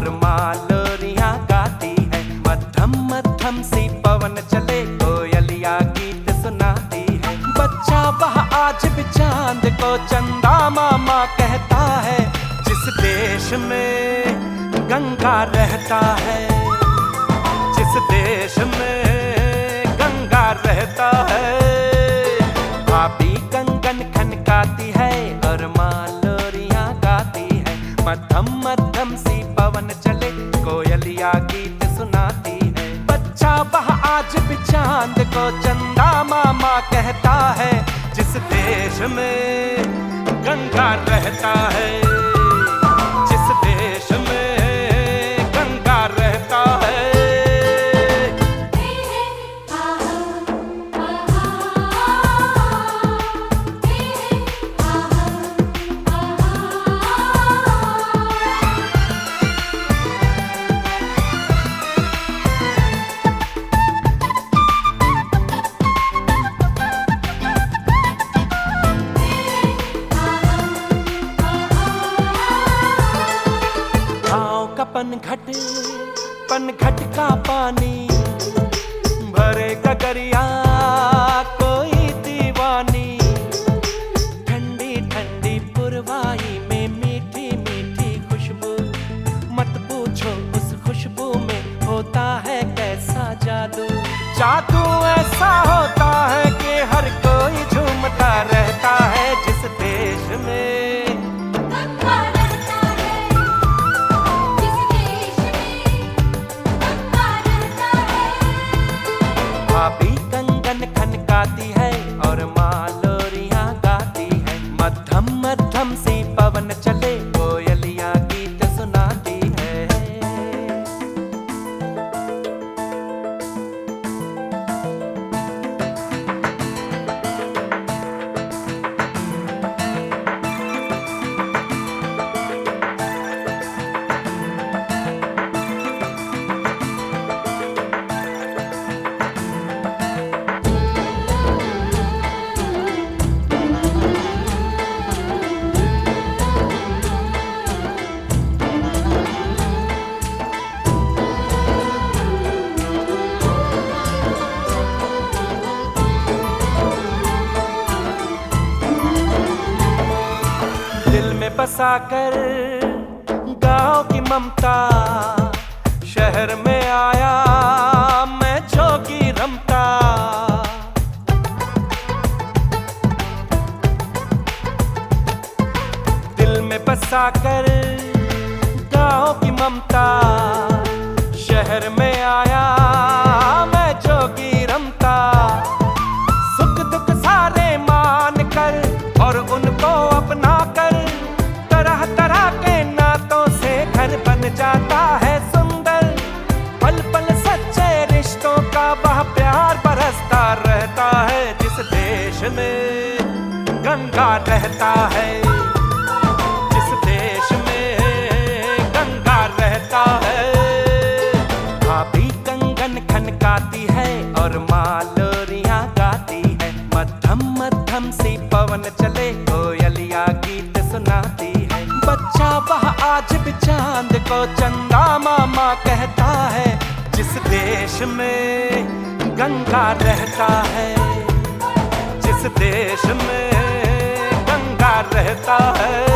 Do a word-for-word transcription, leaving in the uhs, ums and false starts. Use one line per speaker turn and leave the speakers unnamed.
और माँ लोरियां गाती है। मध्यम मध्यम सी पवन चले, कोयलिया गीत सुनाती है। बच्चा वह आज भी चांद को चंदा मामा कहता है। जिस देश में गंगा रहता है, जिस देश में गंगा रहता है, भाभी कंगन खनकाती है और माँ लोरियां गाती है। मध्यम मध्यम सी पवन चले, कोयलिया गीत सुनाती है। बच्चा वह आज भी चांद को चंदा मामा कहता है। जिस देश में गंगा रहता है, जिस देश में गंगा रहता है। पनघट पनघट का पानी भरे गगरिया कोई दीवानी। ठंडी ठंडी पुरवाई में मीठी मीठी खुशबू, मत पूछो उस खुशबू में होता है कैसा जादू। जादू ऐसा होता है कि हर कोई झूमता रहता है। जिस देश में भाभी कंगन खनकाती है और माँ लोरियां गाती है। मध्यम मध्यम सी पवन चले, कोयलिया गीत सुनाती है। दिल में बसाकर गाँव की ममता, शहर में आया मैं जोगी रमता। दिल में बसाकर गाँव की ममता, शहर में आया मैं जोगी रमता। सुख दुख सारे मान कर और उनको अपना कर, तरह तरह के नातों से घर बन जाता है सुंदर। पल पल सच्चे रिश्तों का वह प्यार बरसता रहता है। जिस देश में गंगा रहता है, जिस देश में गंगा रहता है, भाभी कंगन खनकाती है और माँ लोरियां गाती है। मध्यम मध्यम सी पवन चले, कोयलिया गीत सुनाती है। बच्चा वह आज भी चांद को चंदा मामा कहता है। जिस देश में गंगा रहता है, जिस देश में गंगा रहता है।